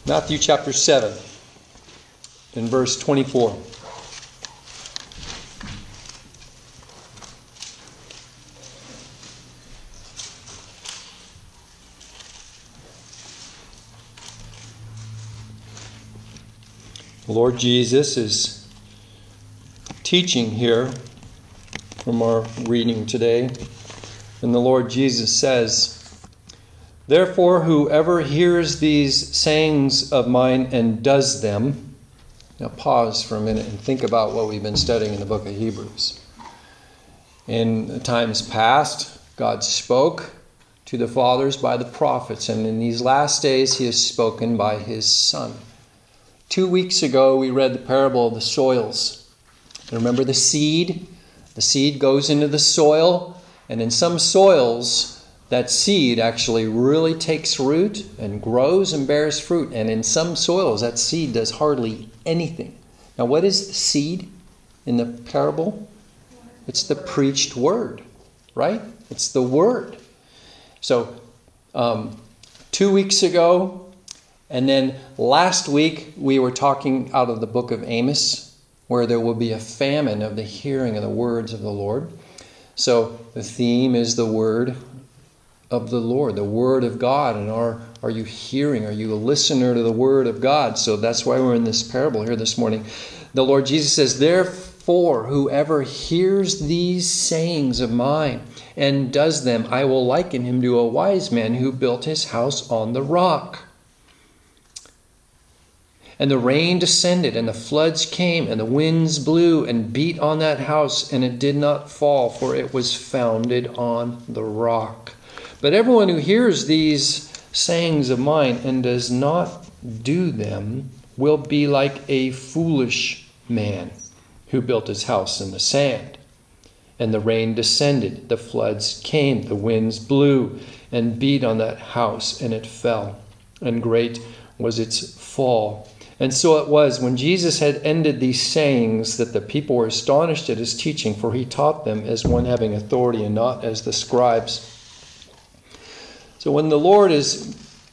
Matthew chapter 7, in verse 24. The Lord Jesus is teaching here from our reading today. And the Lord Jesus says, "Therefore, whoever hears these sayings of mine and does them." Now pause for a minute and think about what we've been studying in the book of Hebrews. In times past, God spoke to the fathers by the prophets, and in these last days he has spoken by his Son. 2 weeks ago we read the parable of the soils. Remember the seed? The seed goes into the soil, and in some soils that seed actually really takes root and grows and bears fruit. And in some soils, that seed does hardly anything. Now, what is the seed in the parable? It's the preached word, right? It's the word. So, 2 weeks ago, and then last week, we were talking out of the book of Amos, where there will be a famine of the hearing of the words of the Lord. So, the theme is the word of the Lord, the word of God. And are you hearing? Are you a listener to the word of God? So that's why we're in this parable here this morning. The Lord Jesus says, "Therefore, whoever hears these sayings of mine and does them, I will liken him to a wise man who built his house on the rock. And the rain descended, and the floods came, and the winds blew and beat on that house, and it did not fall, for it was founded on the rock. But everyone who hears these sayings of mine and does not do them will be like a foolish man who built his house in the sand. And the rain descended, the floods came, the winds blew and beat on that house, and it fell, and great was its fall. And so it was, when Jesus had ended these sayings, that the people were astonished at his teaching, for he taught them as one having authority and not as the scribes." So when the Lord is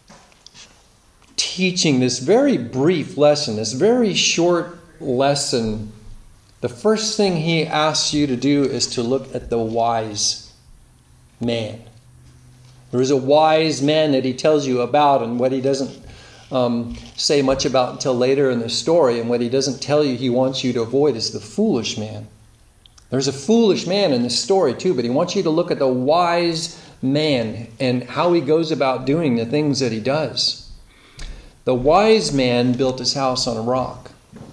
teaching this very brief lesson, this very short lesson, the first thing he asks you to do is to look at the wise man. There is a wise man that he tells you about, and what he doesn't say much about until later in the story, and what he doesn't tell you he wants you to avoid is the foolish man. There's a foolish man in this story too, but he wants you to look at the wise man and how he goes about doing the things that he does. The wise man built his house on a rock.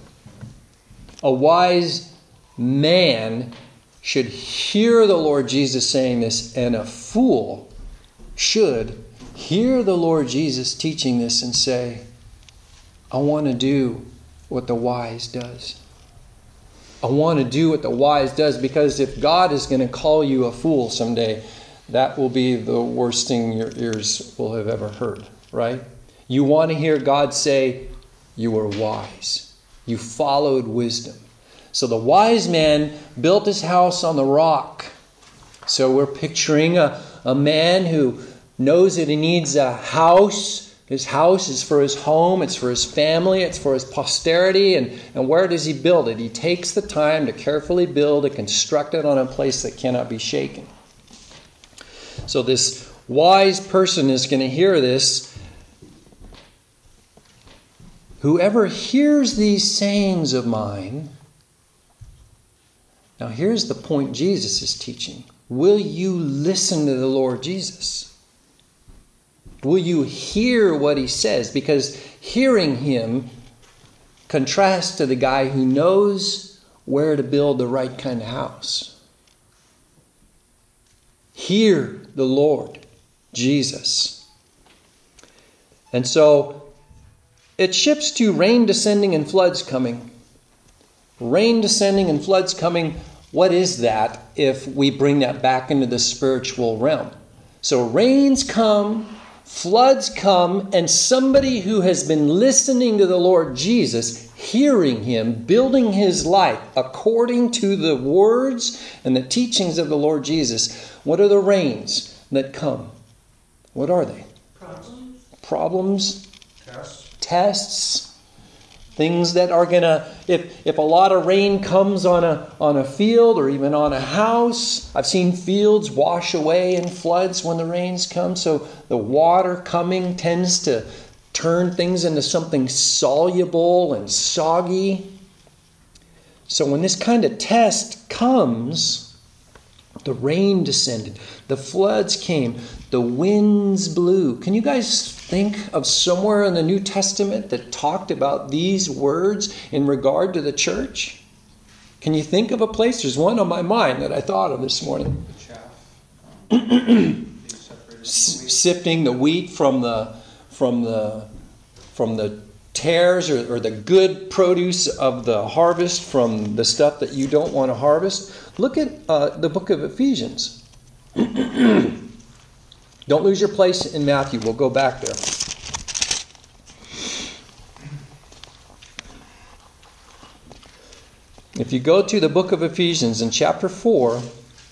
A wise man should hear the Lord Jesus saying this, and a fool should hear the Lord Jesus teaching this and say, "I want to do what the wise does. I want to do what the wise does," because if God is going to call you a fool someday, that will be the worst thing your ears will have ever heard, right? You want to hear God say, "You were wise. You followed wisdom." So the wise man built his house on the rock. So we're picturing a man who knows that he needs a house. His house is for his home, it's for his family, it's for his posterity. And where does he build it? He takes the time to carefully build and construct it on a place that cannot be shaken. So this wise person is going to hear this. "Whoever hears these sayings of mine..." Now here's the point Jesus is teaching. Will you listen to the Lord Jesus? Will you hear what he says? Because hearing him contrasts to the guy who knows where to build the right kind of house. Hear the Lord Jesus. And so it shifts to rain descending and floods coming. Rain descending and floods coming. What is that if we bring that back into the spiritual realm? So rains come, floods come, and somebody who has been listening to the Lord Jesus, hearing him, building his life according to the words and the teachings of the Lord Jesus. What are the rains that come? What are they? Problems. Problems. tests. Things that are going to, if a lot of rain comes on a field or even on a house, I've seen fields wash away in floods when the rains come. So the water coming tends to turn things into something soluble and soggy. So when this kind of test comes, the rain descended, the floods came, the winds blew. Can you guys think of somewhere in the New Testament that talked about these words in regard to the church? Can you think of a place? There's one on my mind that I thought of this morning. Sifting the wheat from the tares or the good produce of the harvest from the stuff that you don't want to harvest. Look at the book of Ephesians. Don't lose your place in Matthew. We'll go back there. If you go to the book of Ephesians in chapter 4,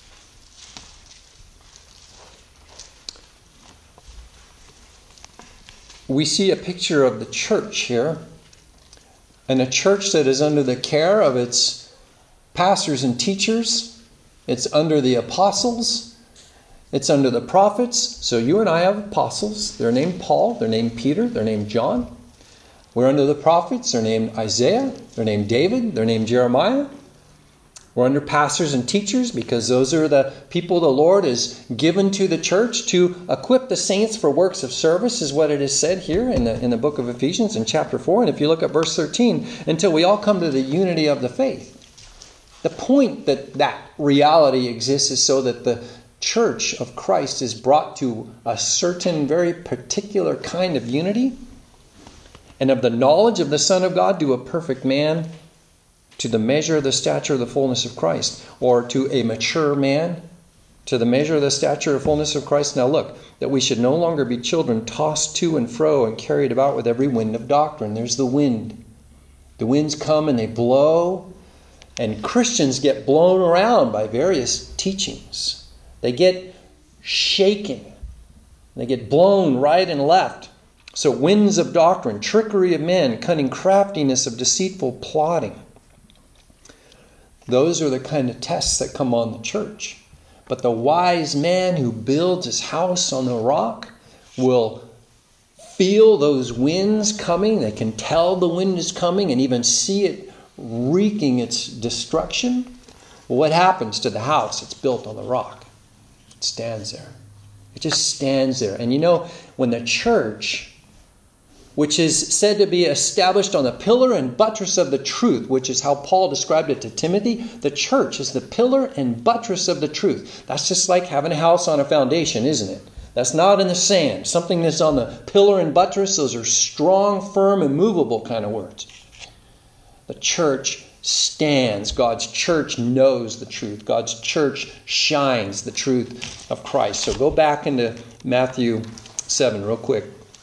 we see a picture of the church here. And a church that is under the care of its pastors and teachers. It's under the apostles. It's under the prophets. So you and I have apostles. They're named Paul. They're named Peter. They're named John. We're under the prophets. They're named Isaiah. They're named David. They're named Jeremiah. We're under pastors and teachers because those are the people the Lord has given to the church to equip the saints for works of service, is what it is said here in the book of Ephesians in chapter 4. And if you look at verse 13, until we all come to the unity of the faith. The point that reality exists is so that the church of Christ is brought to a certain very particular kind of unity, and of the knowledge of the Son of God to a perfect man, to the measure of the stature of the fullness of Christ, or to a mature man, to the measure of the stature of fullness of Christ. Now look, that we should no longer be children tossed to and fro and carried about with every wind of doctrine. There's the wind. The winds come and they blow, and Christians get blown around by various teachings. They get shaken. They get blown right and left. So winds of doctrine, trickery of men, cunning craftiness of deceitful plotting. Those are the kind of tests that come on the church. But the wise man who builds his house on the rock will feel those winds coming. They can tell the wind is coming and even see it wreaking its destruction. Well, what happens to the house? It's built on the rock. It stands there. It just stands there. And you know, when the church, which is said to be established on the pillar and buttress of the truth, which is how Paul described it to Timothy, the church is the pillar and buttress of the truth. That's just like having a house on a foundation, isn't it? That's not in the sand. Something that's on the pillar and buttress, those are strong, firm, immovable kind of words. The church stands. God's church knows the truth. God's church shines the truth of Christ. So go back into Matthew 7 real quick.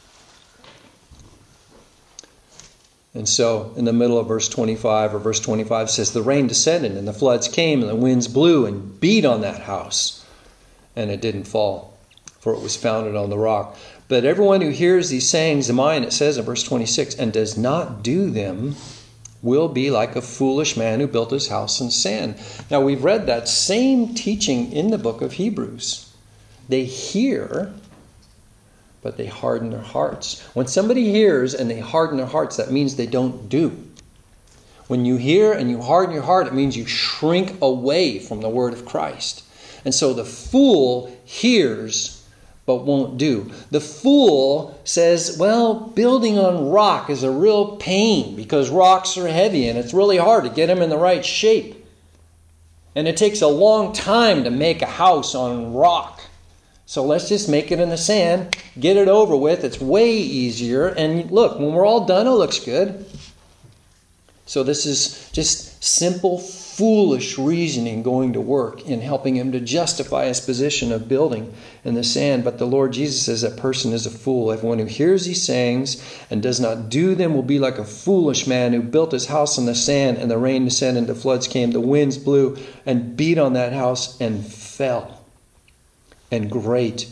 And so in the middle of verse 25 or verse 25 says, the rain descended and the floods came and the winds blew and beat on that house. And it didn't fall, for it was founded on the rock. But everyone who hears these sayings of mine, it says in verse 26, and does not do them, will be like a foolish man who built his house on sand. Now we've read that same teaching in the book of Hebrews. They hear, but they harden their hearts. When somebody hears and they harden their hearts, that means they don't do. When you hear and you harden your heart, it means you shrink away from the word of Christ. And so the fool hears but won't do. The fool says, well, building on rock is a real pain because rocks are heavy and it's really hard to get them in the right shape. And it takes a long time to make a house on rock. So let's just make it in the sand, get it over with. It's way easier. And look, when we're all done, it looks good. So this is just simple, foolish reasoning going to work in helping him to justify his position of building in the sand. But the Lord Jesus says that person is a fool. Everyone who hears these sayings and does not do them will be like a foolish man who built his house on the sand, and the rain descended and the floods came. The winds blew and beat on that house and fell. And great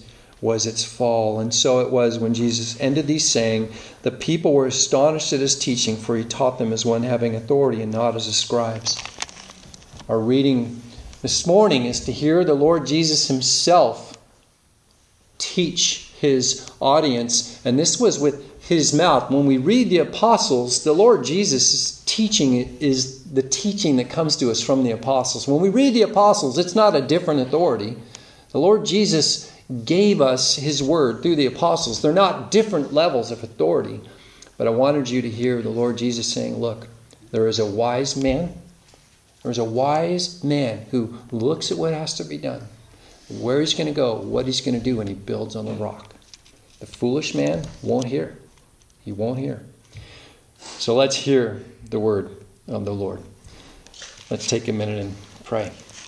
was its fall. And so it was when Jesus ended these saying, the people were astonished at his teaching, for he taught them as one having authority and not as the scribes. Our reading this morning is to hear the Lord Jesus himself teach his audience. And this was with his mouth. When we read the apostles, the Lord Jesus' teaching is the teaching that comes to us from the apostles. When we read the apostles, it's not a different authority. The Lord Jesus gave us his word through the apostles. They're not different levels of authority. But I wanted you to hear the Lord Jesus saying, look, there is a wise man. There's a wise man who looks at what has to be done, where he's going to go, what he's going to do, and he builds on the rock. The foolish man won't hear. He won't hear. So let's hear the word of the Lord. Let's take a minute and pray.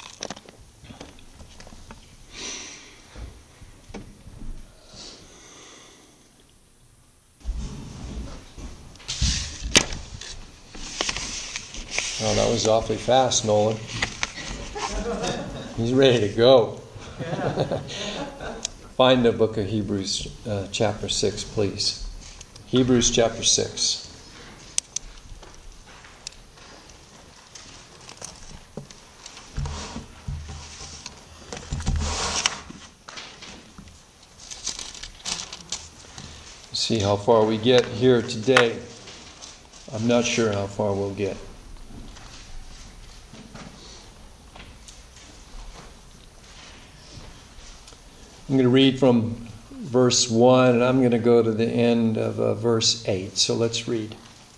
Oh, that was awfully fast, Nolan. He's ready to go. Find the book of Hebrews chapter 6, please. Hebrews chapter 6. See how far we get here today. I'm not sure how far we'll get. I'm going to read from verse 1, and I'm going to go to the end of verse 8. So let's read.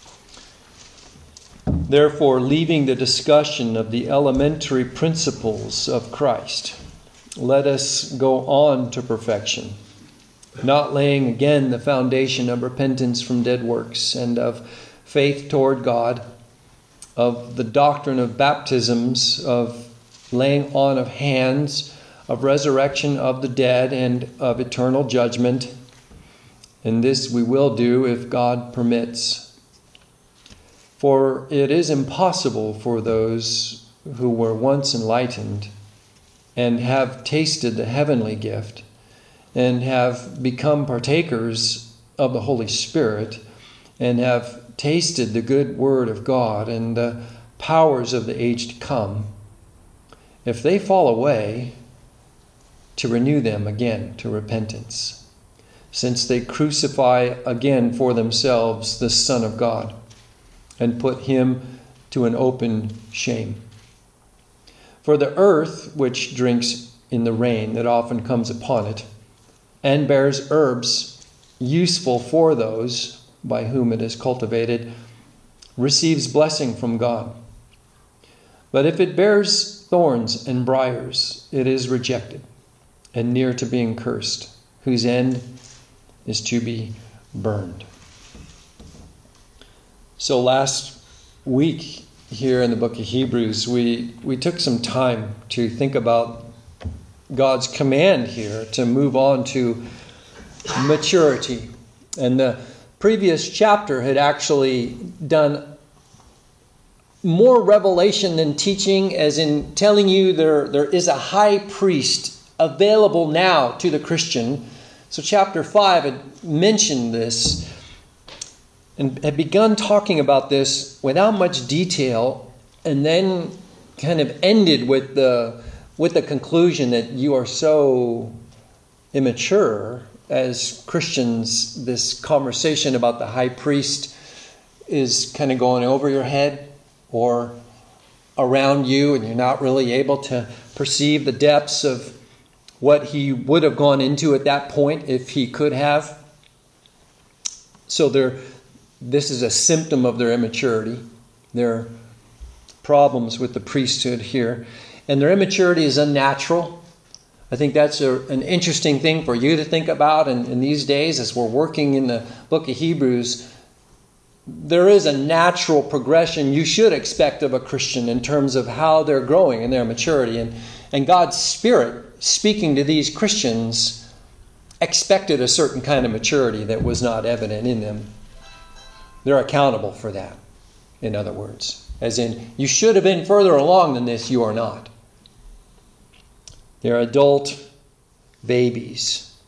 Therefore, leaving the discussion of the elementary principles of Christ, let us go on to perfection, not laying again the foundation of repentance from dead works and of faith toward God, of the doctrine of baptisms, of laying on of hands, of resurrection of the dead, and of eternal judgment. And this we will do if God permits. For it is impossible for those who were once enlightened and have tasted the heavenly gift and have become partakers of the Holy Spirit and have tasted the good word of God and the powers of the age to come, if they fall away, to renew them again to repentance, since they crucify again for themselves the Son of God and put him to an open shame. For the earth, which drinks in the rain that often comes upon it, and bears herbs useful for those by whom it is cultivated, receives blessing from God. But if it bears thorns and briars, it is rejected and near to being cursed, whose end is to be burned. So last week here in the book of Hebrews, we took some time to think about God's command here to move on to maturity. And the previous chapter had actually done more revelation than teaching, as in telling you there is a high priest available now to the Christian. So chapter 5 had mentioned this and had begun talking about this without much detail, and then kind of ended with the conclusion that you are so immature as Christians. This conversation about the high priest is kind of going over your head or around you, and you're not really able to perceive the depths of what he would have gone into at that point if he could have. So this is a symptom of their immaturity. There are problems with the priesthood here. And their immaturity is unnatural. I think that's an interesting thing for you to think about in these days as we're working in the book of Hebrews. There is a natural progression you should expect of a Christian in terms of how they're growing in their maturity. And God's Spirit, speaking to these Christians, expected a certain kind of maturity that was not evident in them. They're accountable for that, in other words. As in, you should have been further along than this, you are not. They're adult babies.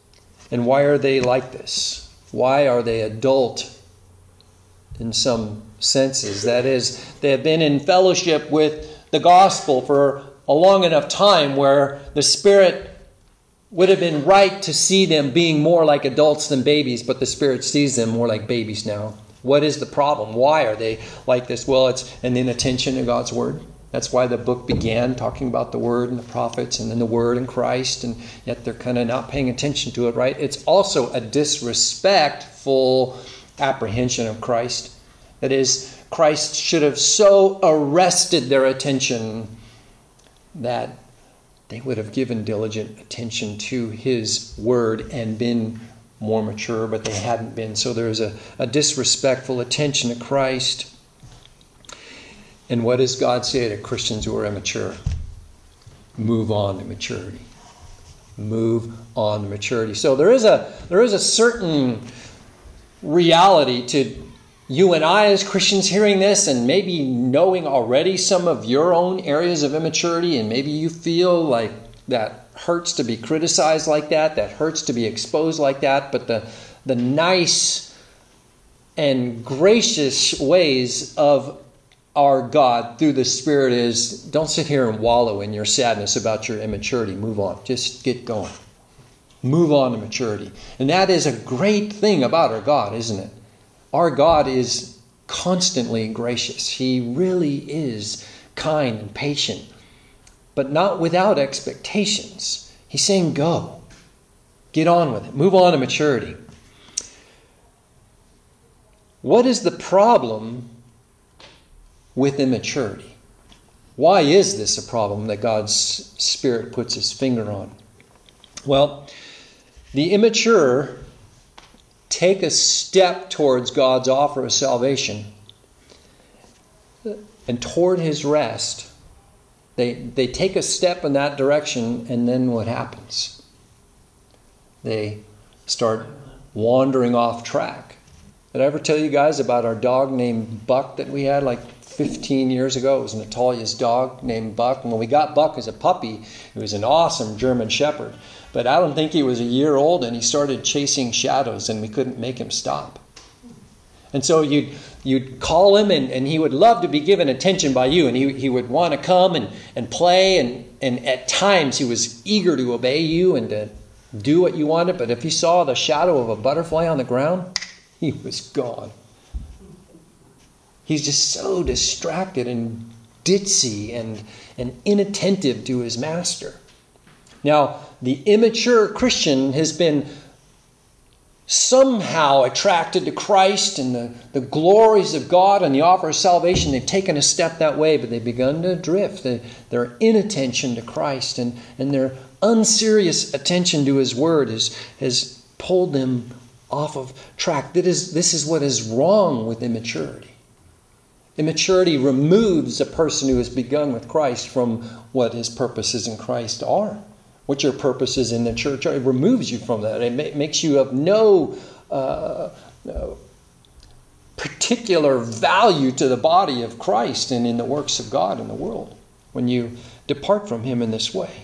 And why are they like this? Why are they adult in some senses? That is, they have been in fellowship with the gospel for a long enough time where the Spirit would have been right to see them being more like adults than babies, but the Spirit sees them more like babies now. What is the problem? Why are they like this? Well, it's an inattention to God's Word. That's why the book began talking about the Word and the prophets and then the Word and Christ, and yet they're kind of not paying attention to it, right? It's also a disrespectful apprehension of Christ. That is, Christ should have so arrested their attention that they would have given diligent attention to His Word and been more mature, but they hadn't been. So there's a disrespectful attention to Christ. And what does God say to Christians who are immature? Move on to maturity. Move on to maturity. So there is a certain reality to you and I as Christians hearing this and maybe knowing already some of your own areas of immaturity, and maybe you feel like that hurts to be criticized like that hurts to be exposed like that, but the nice and gracious ways of our God through the Spirit is, don't sit here and wallow in your sadness about your immaturity. Move on. Just get going. Move on to maturity. And that is a great thing about our God, isn't it? Our God is constantly gracious. He really is kind and patient, but not without expectations. He's saying, go. Get on with it. Move on to maturity. What is the problem with immaturity? Why is this a problem that God's Spirit puts His finger on? Well, the immature take a step towards God's offer of salvation and toward His rest. They take a step in that direction, and then what happens? They start wandering off track. Did I ever tell you guys about our dog named Buck that we had like 15 years ago? It was Natalia's dog named Buck. And when we got Buck as a puppy, he was an awesome German Shepherd. But I don't think he was a year old, and he started chasing shadows, and we couldn't make him stop. And so you'd call him, and he would love to be given attention by you, and he would want to come and play, and at times he was eager to obey you and to do what you wanted. But if he saw the shadow of a butterfly on the ground, he was gone. He's just so distracted and ditzy and inattentive to his master. Now, the immature Christian has been somehow attracted to Christ and the glories of God and the offer of salvation. They've taken a step that way, but they've begun to drift. Their inattention to Christ and their unserious attention to His Word has pulled them off of track. This is what is wrong with immaturity. Immaturity removes a person who has begun with Christ from what his purposes in Christ are. What your purposes in the church are. It removes you from that. It makes you of no particular value to the body of Christ and in the works of God in the world when you depart from Him in this way.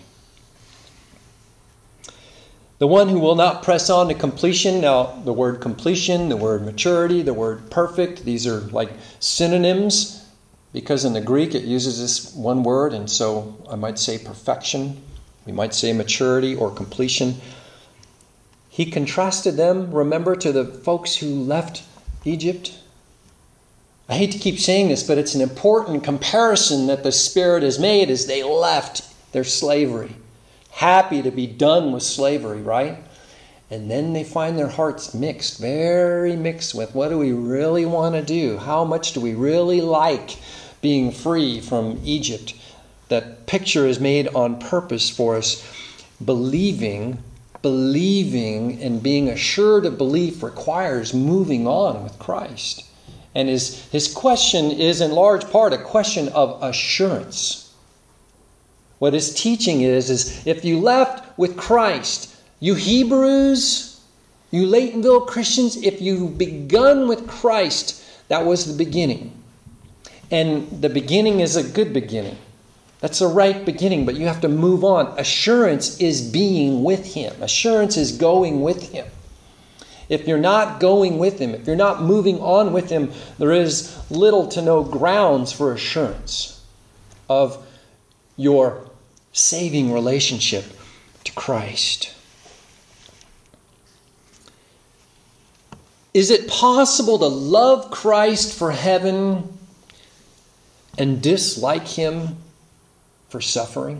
The one who will not press on to completion. Now, the word completion, the word maturity, the word perfect, these are like synonyms because in the Greek it uses this one word, and so I might say perfection. We might say maturity or completion. He contrasted them, remember, to the folks who left Egypt. I hate to keep saying this, but it's an important comparison that the Spirit has made as they left their slavery. Happy to be done with slavery, right? And then they find their hearts mixed, very mixed with what do we really want to do? How much do we really like being free from Egypt? That picture is made on purpose for us. Believing and being assured of belief requires moving on with Christ. And his question is in large part a question of assurance. What his teaching is if you left with Christ, you Hebrews, you Laytonville Christians, if you've begun with Christ, that was the beginning. And the beginning is a good beginning. That's the right beginning, but you have to move on. Assurance is being with Him. Assurance is going with Him. If you're not going with Him, if you're not moving on with Him, there is little to no grounds for assurance of your saving relationship to Christ. Is it possible to love Christ for heaven and dislike Him for suffering?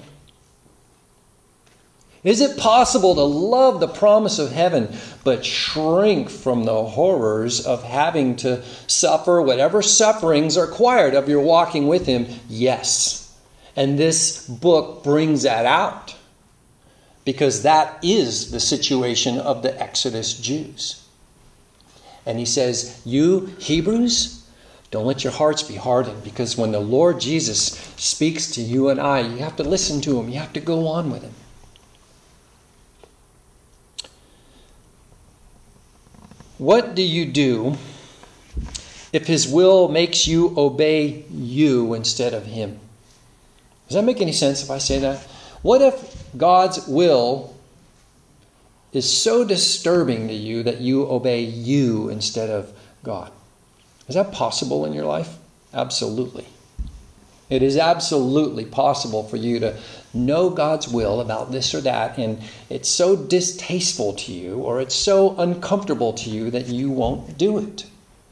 Is it possible to love the promise of heaven but shrink from the horrors of having to suffer whatever sufferings are required of your walking with Him? Yes. And this book brings that out, because that is the situation of the Exodus Jews. And he says, you Hebrews, don't let your hearts be hardened, because when the Lord Jesus speaks to you and I, you have to listen to Him. You have to go on with Him. What do you do if His will makes you obey you instead of Him? Does that make any sense if I say that? What if God's will is so disturbing to you that you obey you instead of God? Is that possible in your life? Absolutely. It is absolutely possible for you to know God's will about this or that, and it's so distasteful to you, or it's so uncomfortable to you, that you won't do it.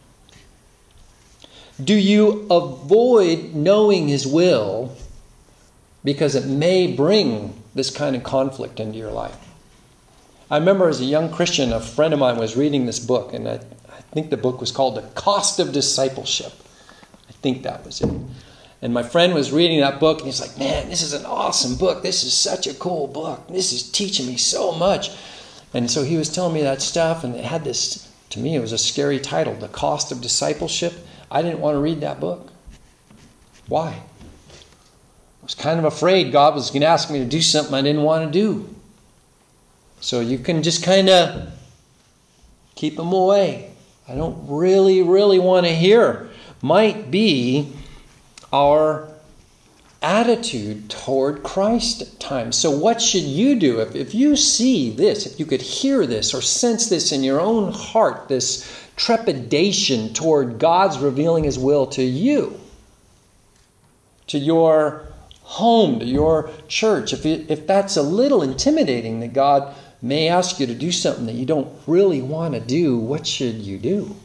Do you avoid knowing His will because it may bring this kind of conflict into your life? I remember as a young Christian, a friend of mine was reading this book, and I think the book was called The Cost of Discipleship. I think that was it. And my friend was reading that book, and he's like, man, this is an awesome book. This is such a cool book. This is teaching me so much. And so he was telling me that stuff, and it had this, to me, it was a scary title, The Cost of Discipleship. I didn't want to read that book. Why? I was kind of afraid God was going to ask me to do something I didn't want to do. So you can just kind of keep them away. I don't really want to hear. Might be our attitude toward Christ at times. So what should you do if you see this, if you could hear this or sense this in your own heart, this trepidation toward God's revealing His will to you, to your home, to your church, if that's a little intimidating that God may ask you to do something that you don't really want to do, what should you do?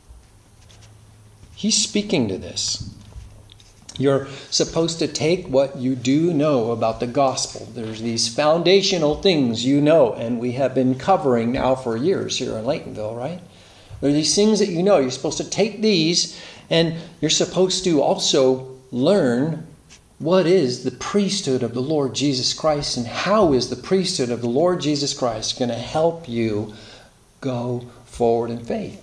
He's speaking to this. You're supposed to take what you do know about the gospel. There's these foundational things you know, and we have been covering now for years here in Laytonville, right? There are these things that you know. You're supposed to take these, and you're supposed to also learn what is the priesthood of the Lord Jesus Christ, and how is the priesthood of the Lord Jesus Christ going to help you go forward in faith?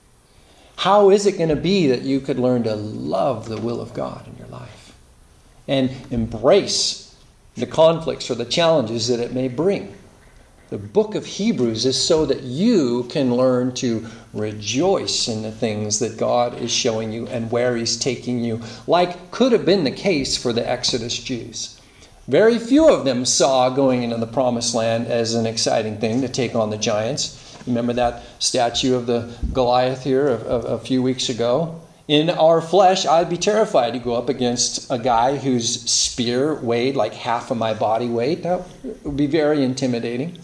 How is it going to be that you could learn to love the will of God in your life and embrace the conflicts or the challenges that it may bring? The book of Hebrews is so that you can learn to rejoice in the things that God is showing you and where He's taking you, like could have been the case for the Exodus Jews. Very few of them saw going into the promised land as an exciting thing to take on the giants. Remember that statue of the Goliath here a few weeks ago? In our flesh, I'd be terrified to go up against a guy whose spear weighed like half of my body weight. That would be very intimidating.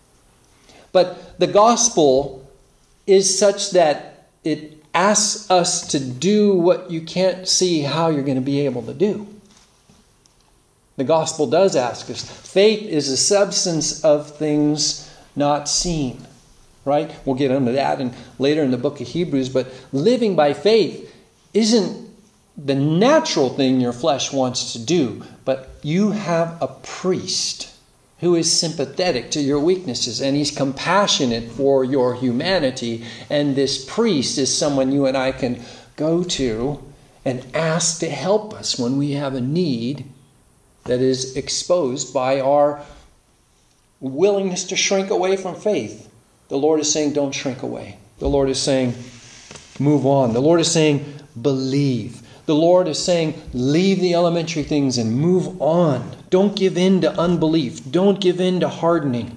But the gospel is such that it asks us to do what you can't see how you're going to be able to do. The gospel does ask us. Faith is the substance of things not seen. Right? We'll get into that later in the book of Hebrews. But living by faith isn't the natural thing your flesh wants to do. But you have a priest who is sympathetic to your weaknesses, and he's compassionate for your humanity. And this priest is someone you and I can go to and ask to help us when we have a need that is exposed by our willingness to shrink away from faith. The Lord is saying, don't shrink away. The Lord is saying, move on. The Lord is saying, believe. The Lord is saying, leave the elementary things and move on. Don't give in to unbelief. Don't give in to hardening.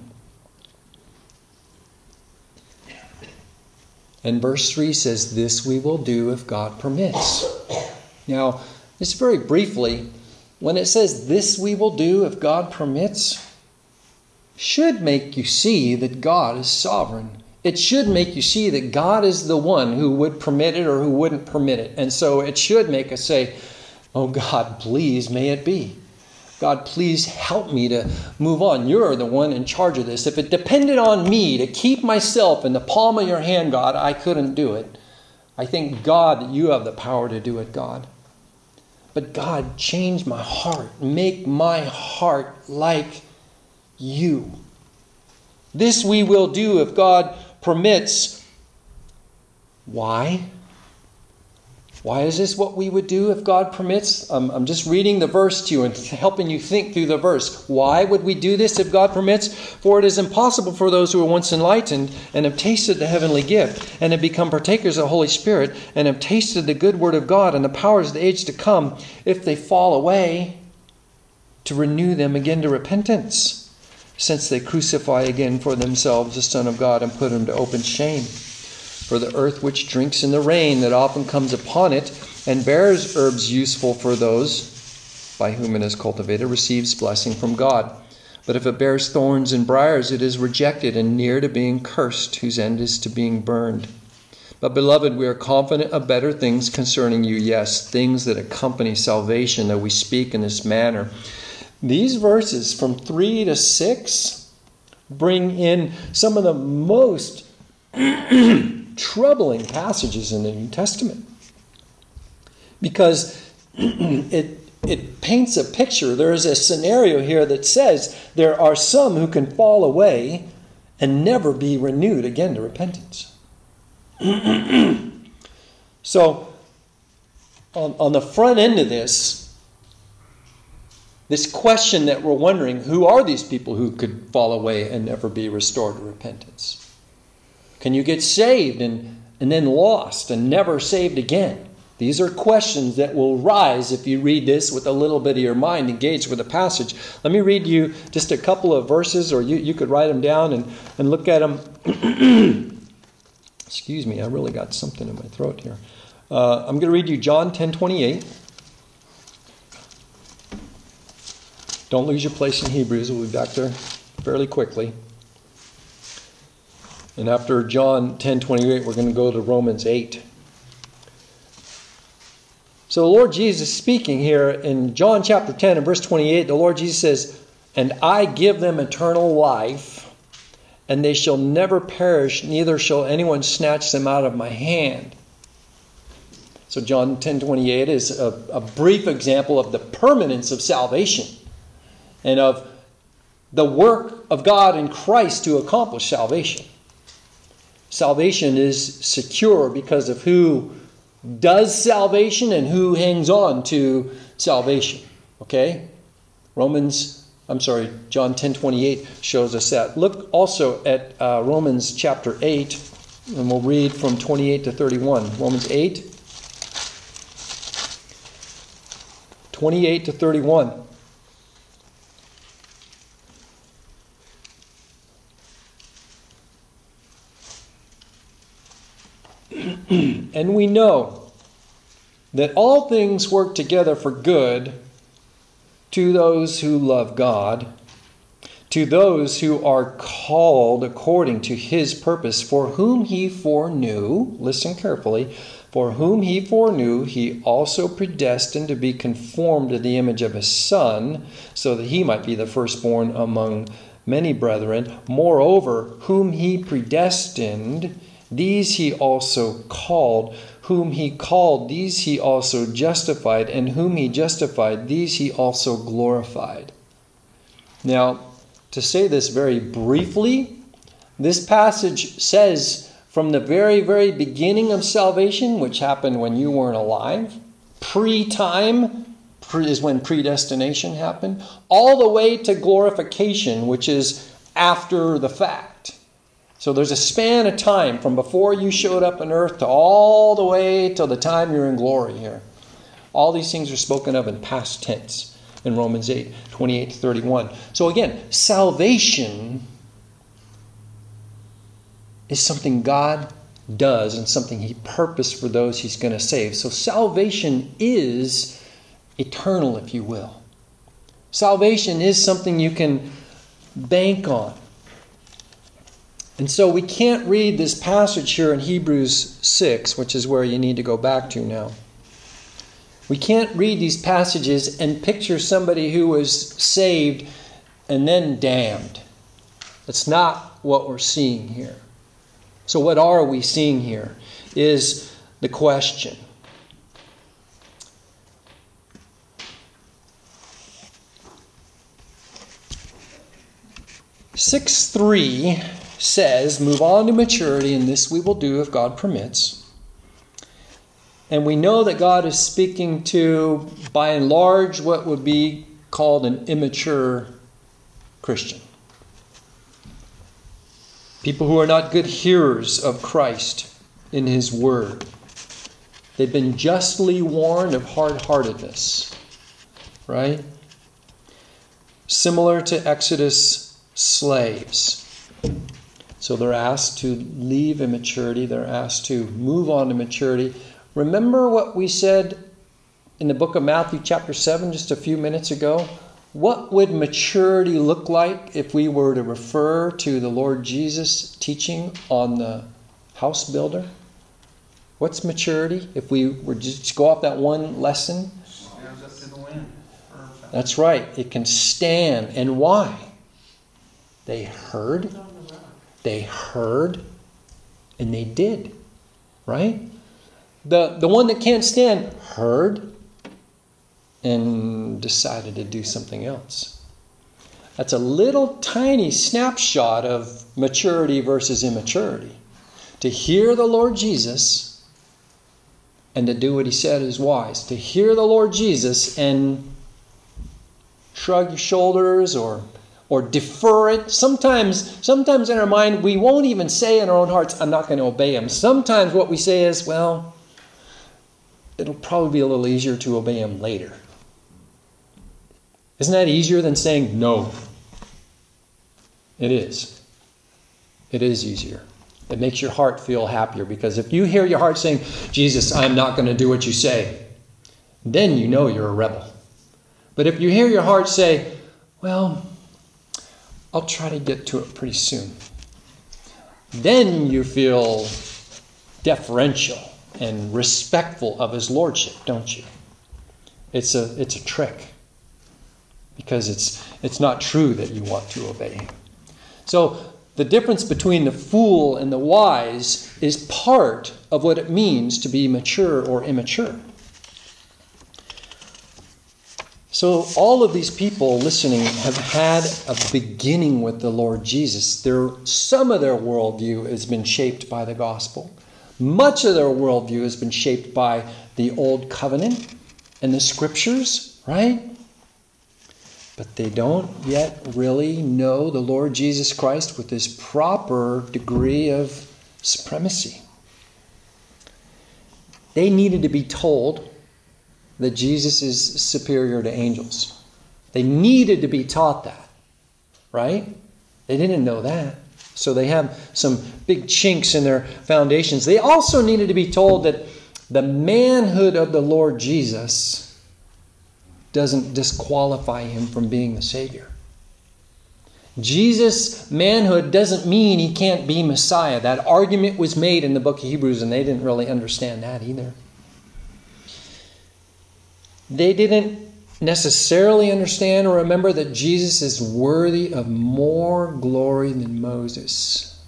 And verse 3 says, this we will do if God permits. Now, just very briefly, when it says this we will do if God permits, should make you see that God is sovereign. It should make you see that God is the one who would permit it or who wouldn't permit it. And so it should make us say, oh God, please may it be. God, please help me to move on. You're the one in charge of this. If it depended on me to keep myself in the palm of your hand, God, I couldn't do it. I thank God that you have the power to do it, God. But God, change my heart. Make my heart like you. This we will do if God permits. Why? Why is this what we would do if God permits? I'm just reading the verse to you and helping you think through the verse. Why would we do this if God permits? For it is impossible for those who are once enlightened and have tasted the heavenly gift and have become partakers of the Holy Spirit and have tasted the good word of God and the powers of the age to come, if they fall away, to renew them again to repentance, since they crucify again for themselves the Son of God and put him to open shame. For the earth which drinks in the rain that often comes upon it and bears herbs useful for those by whom it is cultivated receives blessing from God. But if it bears thorns and briars, it is rejected and near to being cursed, whose end is to being burned. But beloved, we are confident of better things concerning you, yes, things that accompany salvation, that we speak in this manner. These verses from 3 to 6 bring in some of the most troubling passages in the New Testament, because it paints a picture. There is a scenario here that says there are some who can fall away and never be renewed again to repentance. So on the front end of this question that we're wondering, who are these people who could fall away and never be restored to repentance? Can you get saved and then lost and never saved again? These are questions that will rise if you read this with a little bit of your mind engaged with the passage. Let me read you just a couple of verses, or you could write them down and look at them. Excuse me, I really got something in my throat here. I'm going to read you John 10:28. Don't lose your place in Hebrews. We'll be back there fairly quickly. And after John 10:28, we're going to go to Romans 8. So the Lord Jesus speaking here in John chapter 10 and verse 28, the Lord Jesus says, and I give them eternal life, and they shall never perish, neither shall anyone snatch them out of my hand. So John 10:28 is a brief example of the permanence of salvation and of the work of God in Christ to accomplish salvation. Salvation is secure because of who does salvation and who hangs on to salvation. Okay? John 10:28 shows us that. Look also at Romans chapter 8, and we'll read from 28 to 31. Romans 8, 28 to 31. And we know that all things work together for good to those who love God, to those who are called according to his purpose, for whom he foreknew, listen carefully, for whom he foreknew, he also predestined to be conformed to the image of his Son, so that he might be the firstborn among many brethren. Moreover, whom he predestined, these he also called. Whom he called, these he also justified. And whom he justified, these he also glorified. Now, to say this very briefly, this passage says from the very, very beginning of salvation, which happened when you weren't alive, pre-time is when predestination happened, all the way to glorification, which is after the fact. So there's a span of time from before you showed up on earth to all the way till the time you're in glory here. All these things are spoken of in past tense in Romans 8, 28 to 31. So again, salvation is something God does and something He purposed for those He's going to save. So salvation is eternal, if you will. Salvation is something you can bank on. And so we can't read this passage here in Hebrews 6, which is where you need to go back to now. We can't read these passages and picture somebody who was saved and then damned. That's not what we're seeing here. So what are we seeing here is the question. Six 3 says, move on to maturity, and this we will do if God permits. And we know that God is speaking to, by and large, what would be called an immature Christian. People who are not good hearers of Christ in His Word. They've been justly warned of hard-heartedness. Right? Similar to Exodus slaves. So they're asked to leave immaturity. They're asked to move on to maturity. Remember what we said in the book of Matthew chapter 7 just a few minutes ago? What would maturity look like if we were to refer to the Lord Jesus teaching on the house builder? What's maturity? If we were to just go off that one lesson? Stands up to the wind. That's right. It can stand. And why? They heard. They heard. And they did. Right? The one that can't stand heard and decided to do something else. That's a little tiny snapshot of maturity versus immaturity. To hear the Lord Jesus and to do what He said is wise. To hear the Lord Jesus and shrug your shoulders or defer it. Sometimes in our mind we won't even say in our own hearts, I'm not going to obey Him. Sometimes what we say is, well, it'll probably be a little easier to obey Him later. Isn't that easier than saying no? It is. It is easier. It makes your heart feel happier, because if you hear your heart saying, Jesus, I'm not going to do what you say, then you know you're a rebel. But if you hear your heart say, well, I'll try to get to it pretty soon, then you feel deferential and respectful of His lordship, don't you? It's a trick, because it's not true that you want to obey Him. So the difference between the fool and the wise is part of what it means to be mature or immature. So all of these people listening have had a beginning with the Lord Jesus. Some of their worldview has been shaped by the gospel. Much of their worldview has been shaped by the Old Covenant and the Scriptures, right? But they don't yet really know the Lord Jesus Christ with His proper degree of supremacy. They needed to be told that Jesus is superior to angels. They needed to be taught that, right? They didn't know that. So they have some big chinks in their foundations. They also needed to be told that the manhood of the Lord Jesus doesn't disqualify Him from being the Savior. Jesus' manhood doesn't mean He can't be Messiah. That argument was made in the book of Hebrews, and they didn't really understand that either. They didn't necessarily understand or remember that Jesus is worthy of more glory than Moses.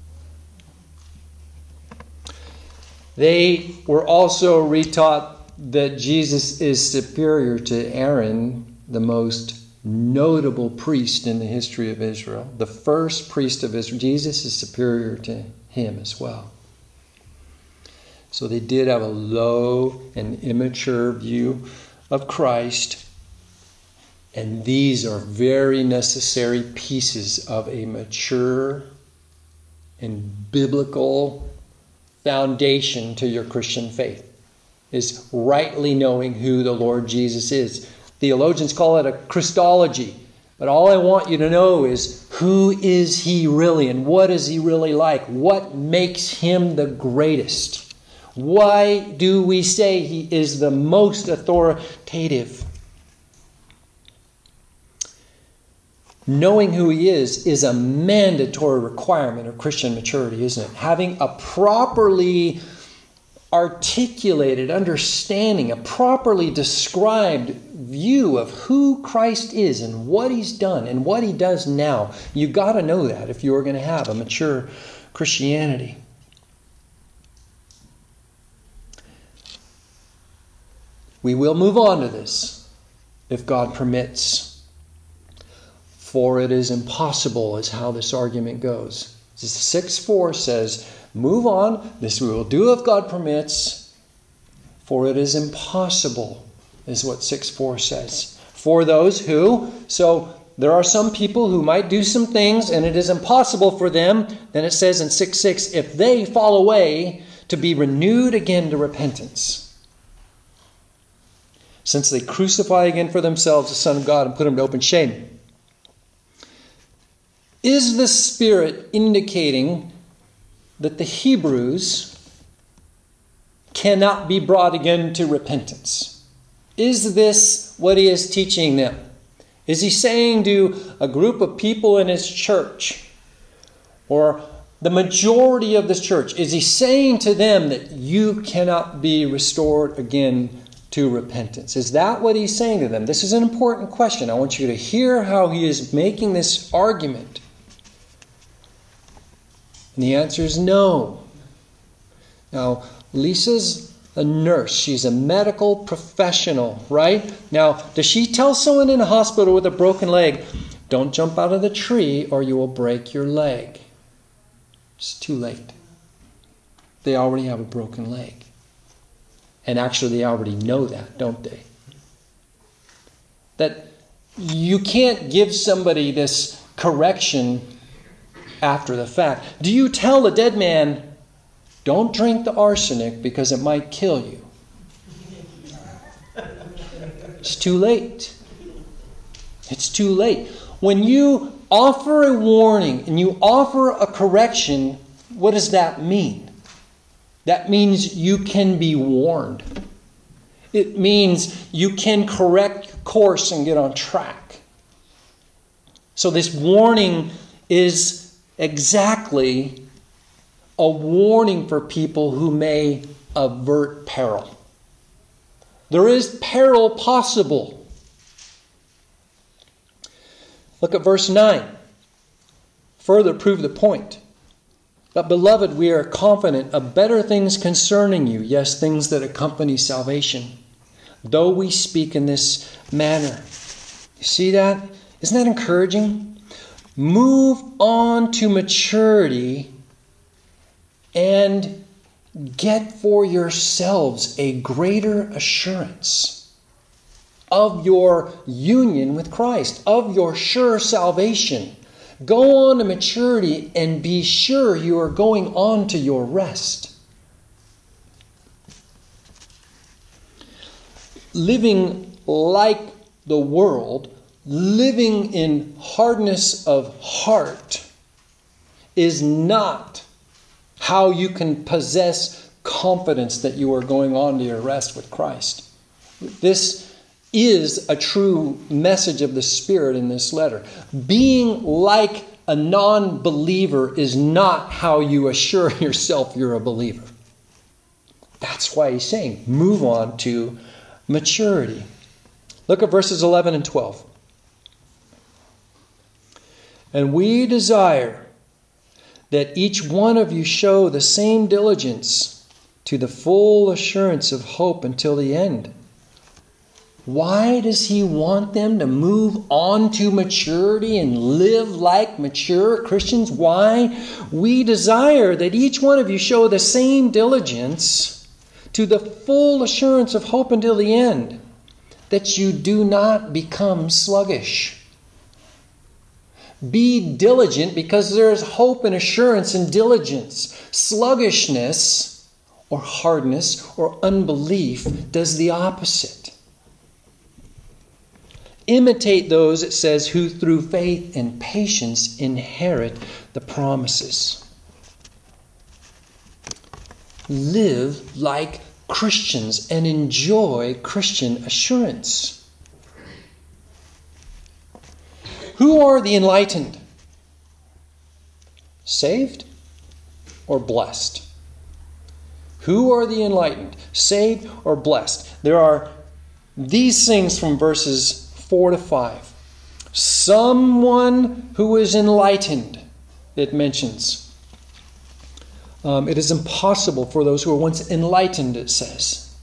They were also retaught that Jesus is superior to Aaron, the most notable priest in the history of Israel. The first priest of Israel. Jesus is superior to him as well. So they did have a low and immature view of Christ. And these are very necessary pieces of a mature and biblical foundation to your Christian faith. is rightly knowing who the Lord Jesus is. Theologians call it a Christology. But all I want you to know is, who is he really and what is he really like? What makes him the greatest? Why do we say he is the most authoritative? Knowing who he is a mandatory requirement of Christian maturity, isn't it? Having a properly articulated understanding, a properly described view of who Christ is and what he's done and what he does now. You got to know that if you're going to have a mature Christianity. We will move on to this if God permits. For it is impossible, is how this argument goes. 6:4 says, move on. This we will do if God permits. For it is impossible, is what 6:4 says. For those who, so there are some people who might do some things and it is impossible for them. Then it says in 6:6, if they fall away, to be renewed again to repentance. Since they crucify again for themselves the Son of God and put him to open shame. Is the Spirit indicating that the Hebrews cannot be brought again to repentance? Is this what he is teaching them? Is he saying to a group of people in his church, or the majority of this church, is he saying to them that you cannot be restored again to repentance? Is that what he's saying to them? This is an important question. I want you to hear how he is making this argument. And the answer is no. Now, Lisa's a nurse. She's a medical professional, right? Now, does she tell someone in a hospital with a broken leg, don't jump out of the tree or you will break your leg? It's too late. They already have a broken leg. And actually, they already know that, don't they? That you can't give somebody this correction after the fact. Do you tell a dead man, don't drink the arsenic because it might kill you? It's too late. It's too late. When you offer a warning and you offer a correction, what does that mean? That means you can be warned. It means you can correct your course and get on track. So this warning is exactly a warning for people who may avert peril. There is peril possible. Look at verse 9. Further prove the point. But beloved, we are confident of better things concerning you, yes, things that accompany salvation, though we speak in this manner. You see that? Isn't that encouraging? Move on to maturity and get for yourselves a greater assurance of your union with Christ, of your sure salvation. Go on to maturity and be sure you are going on to your rest. Living like the world, living in hardness of heart, is not how you can possess confidence that you are going on to your rest with Christ. This is a true message of the Spirit in this letter. Being like a non-believer is not how you assure yourself you're a believer. That's why he's saying, move on to maturity. Look at verses 11 and 12. And we desire that each one of you show the same diligence to the full assurance of hope until the end. Why does he want them to move on to maturity and live like mature Christians? Why? We desire that each one of you show the same diligence to the full assurance of hope until the end, that you do not become sluggish. Be diligent because there is hope and assurance in diligence. Sluggishness or hardness or unbelief does the opposite. Imitate those, it says, who through faith and patience inherit the promises. Live like Christians and enjoy Christian assurance. Who are the enlightened? Saved or blessed? Who are the enlightened? Saved or blessed? There are these things from verses 4 to 5. Someone who is enlightened, it mentions. It is impossible for those who were once enlightened, it says.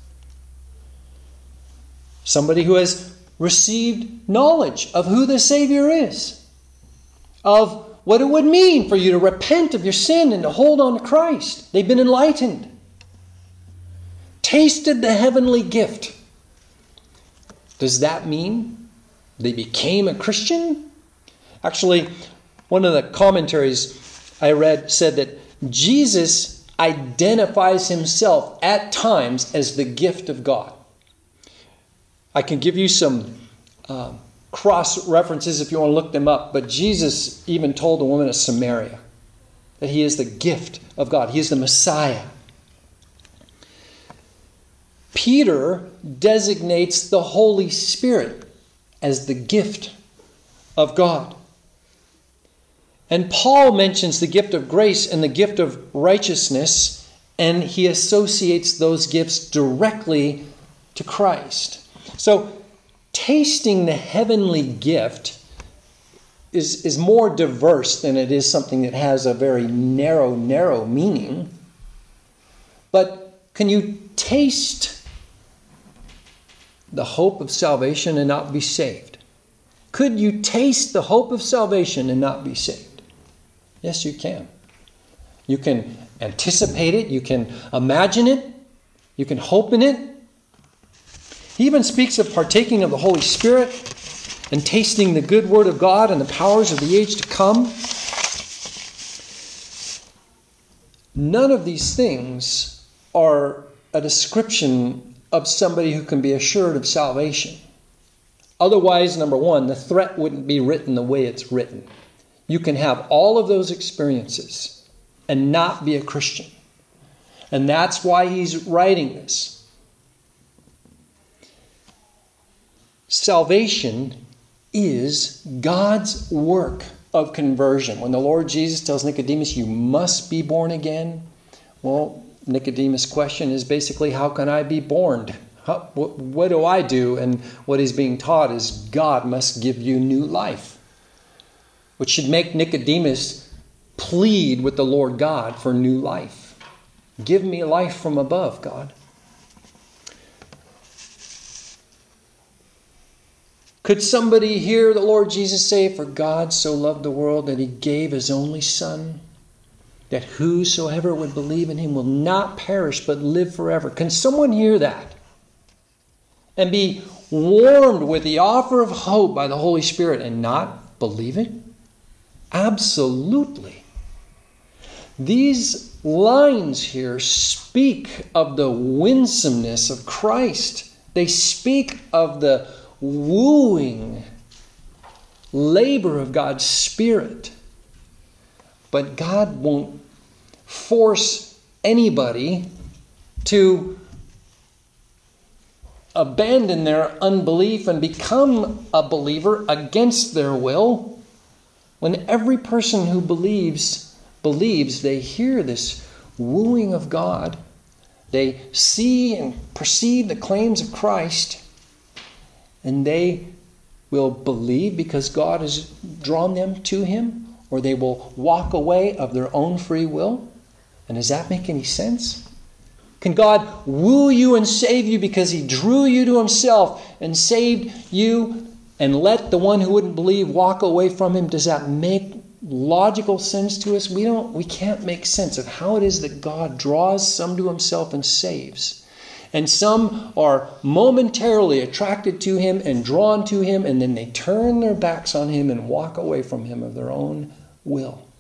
Somebody who has received knowledge of who the Savior is, of what it would mean for you to repent of your sin and to hold on to Christ. They've been enlightened. Tasted the heavenly gift. Does that mean they became a Christian? Actually, one of the commentaries I read said that Jesus identifies himself at times as the gift of God. I can give you some cross references if you want to look them up, but Jesus even told the woman of Samaria that he is the gift of God. He is the Messiah. Peter designates the Holy Spirit as the gift of God. And Paul mentions the gift of grace and the gift of righteousness, and he associates those gifts directly to Christ. So, tasting the heavenly gift is more diverse than it is something that has a very narrow meaning. But can you taste the hope of salvation and not be saved? Could you taste the hope of salvation and not be saved? Yes, you can. You can anticipate it. You can imagine it. You can hope in it. He even speaks of partaking of the Holy Spirit and tasting the good word of God and the powers of the age to come. None of these things are a description of somebody who can be assured of salvation. Otherwise, number one, the threat wouldn't be written the way it's written. You can have all of those experiences and not be a Christian. And that's why he's writing this. Salvation is God's work of conversion. When the Lord Jesus tells Nicodemus, you must be born again. Well, Nicodemus' question is basically, how can I be born? What do I do? And what he's being taught is God must give you new life. Which should make Nicodemus plead with the Lord God for new life. Give me life from above, God. Could somebody hear the Lord Jesus say, for God so loved the world that he gave his only Son, that whosoever would believe in him will not perish but live forever? Can someone hear that and be warmed with the offer of hope by the Holy Spirit and not believe it? Absolutely. These lines here speak of the winsomeness of Christ. They speak of the wooing labor of God's Spirit. But God won't force anybody to abandon their unbelief and become a believer against their will. When every person who believes, they hear this wooing of God. They see and perceive the claims of Christ. And they will believe because God has drawn them to him. Or they will walk away of their own free will. And does that make any sense? Can God woo you and save you because he drew you to himself and saved you and let the one who wouldn't believe walk away from him? Does that make logical sense to us? We can't make sense of how it is that God draws some to himself and saves. And some are momentarily attracted to him and drawn to him, and then they turn their backs on him and walk away from him of their own will.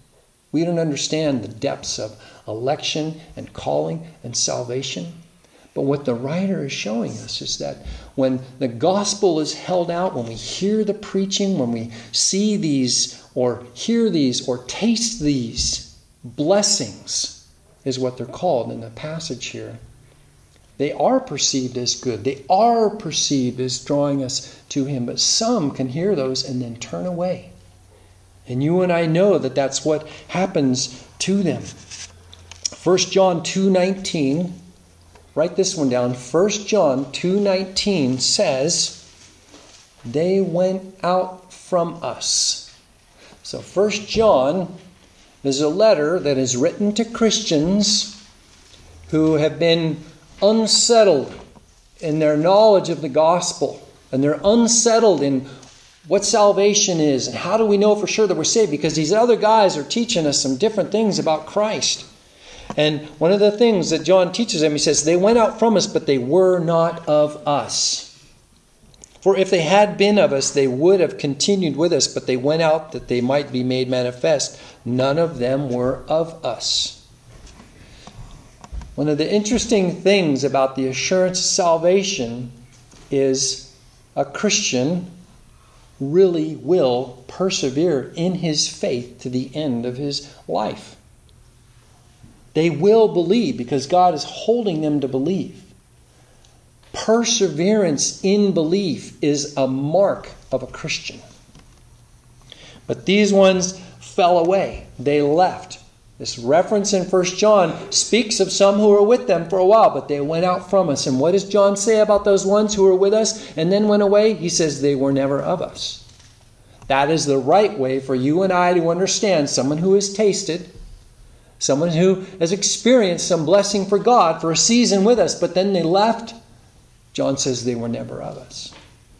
We don't understand the depths of election and calling and salvation. But what the writer is showing us is that when the gospel is held out, when we hear the preaching, when we see these or hear these or taste these blessings, is what they're called in the passage here. They are perceived as good. They are perceived as drawing us to Him. But some can hear those and then turn away. And you and I know that that's what happens to them. 1 John 2:19, write this one down. 1 John 2:19 says, they went out from us. So 1 John is a letter that is written to Christians who have been unsettled in their knowledge of the gospel. And they're unsettled in what salvation is and how do we know for sure that we're saved, because these other guys are teaching us some different things about Christ. And one of the things that John teaches them, he says, they went out from us, but they were not of us. For if they had been of us, they would have continued with us, but they went out that they might be made manifest. None of them were of us. One of the interesting things about the assurance of salvation is a Christian really will persevere in his faith to the end of his life. They will believe because God is holding them to believe. Perseverance in belief is a mark of a Christian. But these ones fell away. They left. This reference in 1 John speaks of some who were with them for a while, but they went out from us. And what does John say about those ones who were with us and then went away? He says they were never of us. That is the right way for you and I to understand someone who has tasted, someone who has experienced some blessing for God for a season with us, but then they left. John says they were never of us.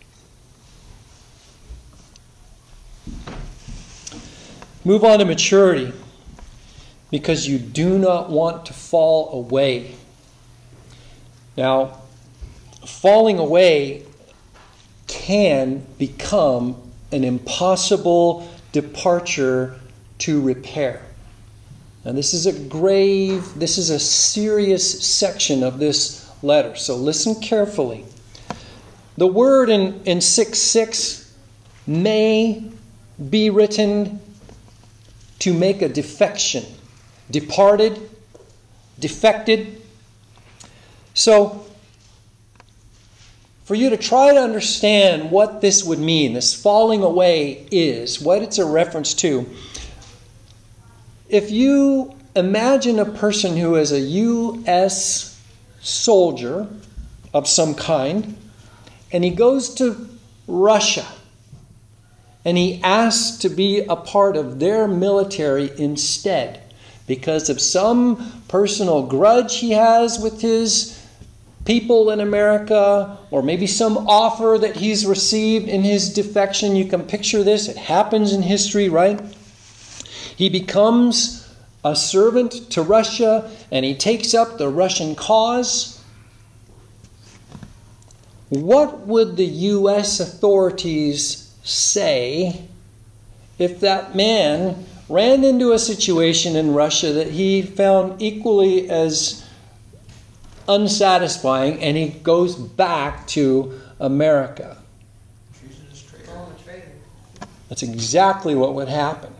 Move on to maturity, because you do not want to fall away. Now, falling away can become an impossible departure to repair. Now, this is a serious section of this letter, so listen carefully. The word in 6:6 may be written to make a defection. Departed, defected. So, for you to try to understand what this would mean, this falling away is, what it's a reference to. If you imagine a person who is a U.S. soldier of some kind, and he goes to Russia, and he asks to be a part of their military instead, because of some personal grudge he has with his people in America, or maybe some offer that he's received in his defection. You can picture this. It happens in history, right? He becomes a servant to Russia, and he takes up the Russian cause. What would the U.S. authorities say if that man ran into a situation in Russia that he found equally as unsatisfying, and he goes back to America? That's exactly what would happen.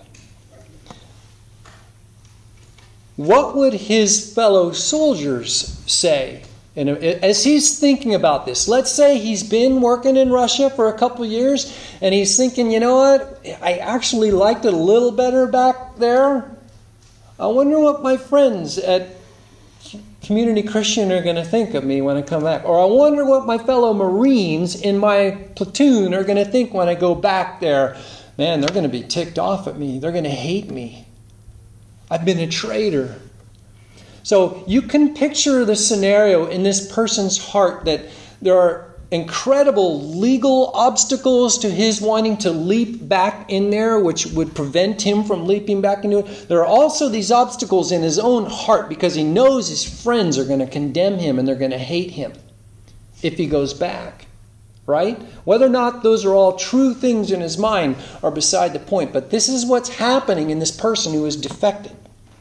What would his fellow soldiers say? And as he's thinking about this, let's say he's been working in Russia for a couple of years, and he's thinking, you know what, I actually liked it a little better back there. I wonder what my friends at Community Christian are going to think of me when I come back. Or I wonder what my fellow Marines in my platoon are going to think when I go back there. Man, they're going to be ticked off at me. They're going to hate me. I've been a traitor. So you can picture the scenario in this person's heart that there are incredible legal obstacles to his wanting to leap back in there, which would prevent him from leaping back into it. There are also these obstacles in his own heart because he knows his friends are going to condemn him and they're going to hate him if he goes back. right? Whether or not those are all true things in his mind are beside the point. But this is what's happening in this person who is defected.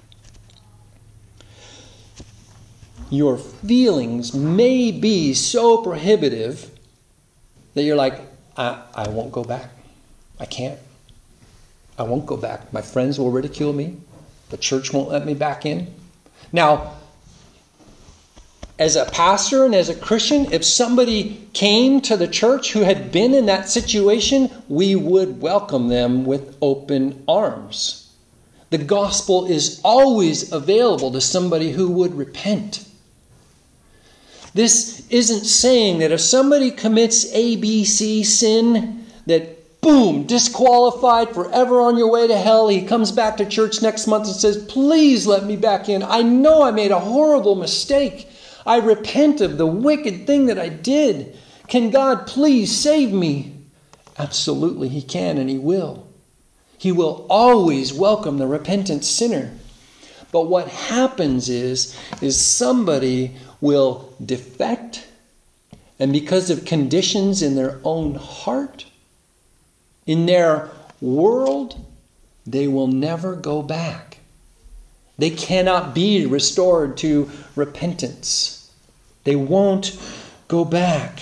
Your feelings may be so prohibitive that you're like, I won't go back. I can't. I won't go back. My friends will ridicule me. The church won't let me back in. Now, as a pastor and as a Christian, if somebody came to the church who had been in that situation, we would welcome them with open arms. The gospel is always available to somebody who would repent. This isn't saying that if somebody commits ABC sin, that boom, disqualified, forever on your way to hell. He comes back to church next month and says, please let me back in. I know I made a horrible mistake. I repent of the wicked thing that I did. Can God please save me? Absolutely, He can and He will. He will always welcome the repentant sinner. But what happens is somebody will defect, and because of conditions in their own heart, in their world, they will never go back. They cannot be restored to repentance. They won't go back.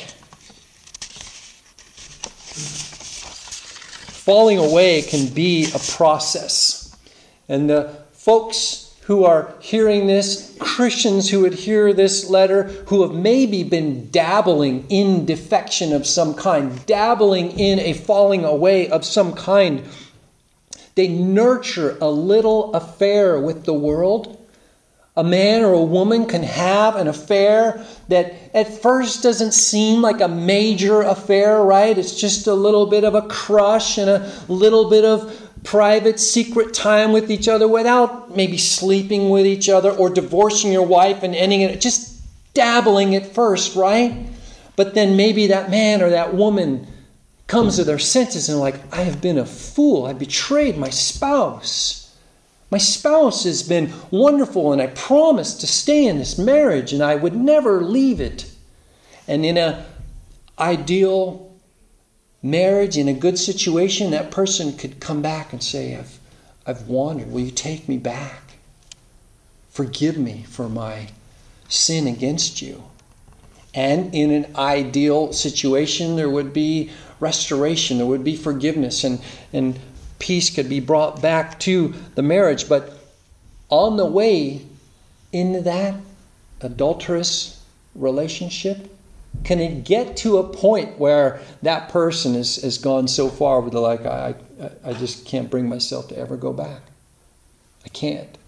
Falling away can be a process. And the folks who are hearing this, Christians who would hear this letter, who have maybe been dabbling in defection of some kind, dabbling in a falling away of some kind, they nurture a little affair with the world. A man or a woman can have an affair that at first doesn't seem like a major affair, right? It's just a little bit of a crush and a little bit of private, secret time with each other without maybe sleeping with each other or divorcing your wife and ending it. Just dabbling at first, right? But then maybe that man or that woman comes to their senses and like, I have been a fool. I betrayed my spouse. My spouse has been wonderful and I promised to stay in this marriage and I would never leave it. And in an ideal marriage, in a good situation, that person could come back and say, I've wandered. Will you take me back? Forgive me for my sin against you. And in an ideal situation, there would be restoration. There would be forgiveness and peace could be brought back to the marriage. But on the way into that adulterous relationship, can it get to a point where that person has gone so far where they're like, I just can't bring myself to ever go back. I can't.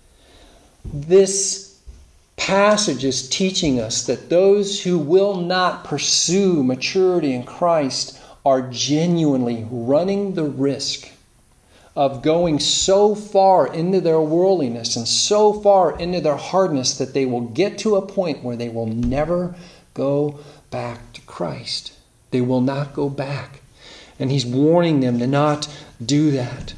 This passage is teaching us that those who will not pursue maturity in Christ are genuinely running the risk of going so far into their worldliness and so far into their hardness that they will get to a point where they will never go back to Christ. They will not go back. And He's warning them to not do that.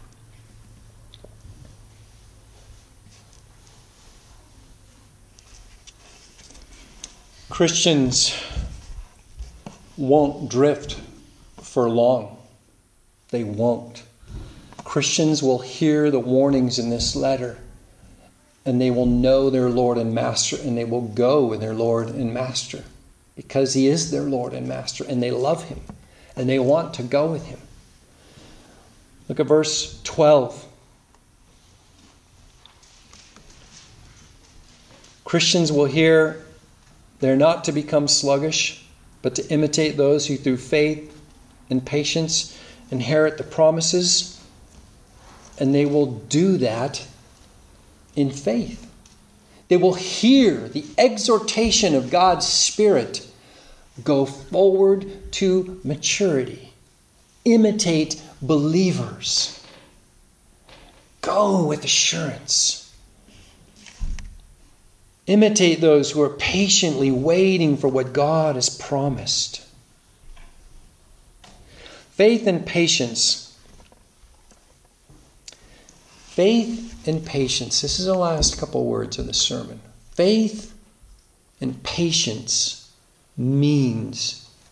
Christians won't drift for long. They won't. Christians will hear the warnings in this letter, and they will know their Lord and Master, and they will go with their Lord and Master because He is their Lord and Master, and they love Him, and they want to go with Him. Look at verse 12. Christians will hear they're not to become sluggish, but to imitate those who through faith and patience inherit the promises, and they will do that in faith. They will hear the exhortation of God's Spirit. Go forward to maturity. Imitate believers. Go with assurance. Imitate those who are patiently waiting for what God has promised. Faith and patience. Faith and patience. This is the last couple words of the sermon. Faith and patience means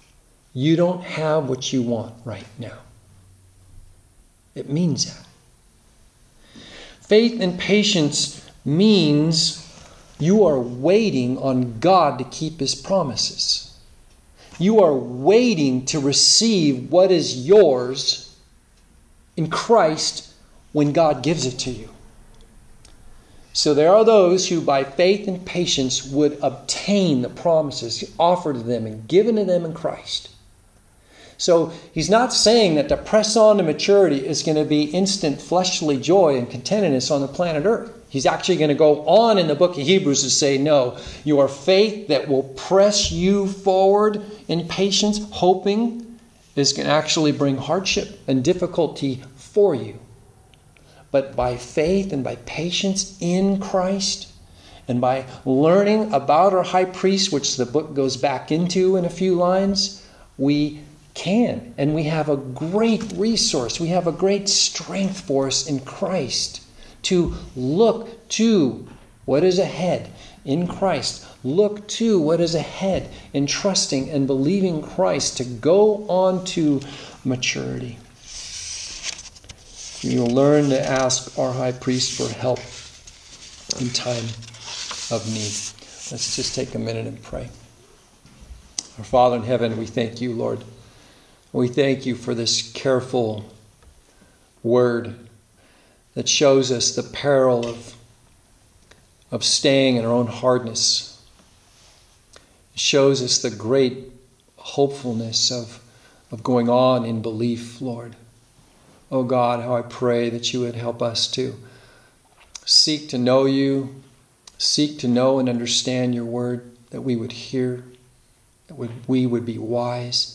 you don't have what you want right now. It means that. Faith and patience means you are waiting on God to keep His promises. You are waiting to receive what is yours in Christ when God gives it to you. So there are those who by faith and patience would obtain the promises offered to them and given to them in Christ. So he's not saying that to press on to maturity is going to be instant fleshly joy and contentedness on the planet Earth. He's actually going to go on in the book of Hebrews to say, no, your faith that will press you forward in patience, hoping, is going to actually bring hardship and difficulty for you. But by faith and by patience in Christ, and by learning about our high priest, which the book goes back into in a few lines, we can. And we have a great resource. We have a great strength for us in Christ to look to what is ahead in Christ. Look to what is ahead in trusting and believing Christ to go on to maturity. We will learn to ask our high priest for help in time of need. Let's just take a minute and pray. Our Father in heaven, we thank you, Lord. We thank you for this careful word that shows us the peril of staying in our own hardness. It shows us the great hopefulness of going on in belief, Lord. Oh God, how I pray that you would help us to seek to know you, seek to know and understand your word, that we would hear, that we would be wise.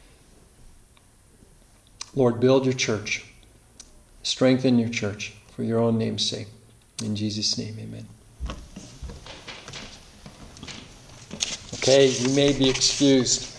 Lord, build your church. Strengthen your church for your own name's sake. In Jesus' name, amen. Okay, you may be excused.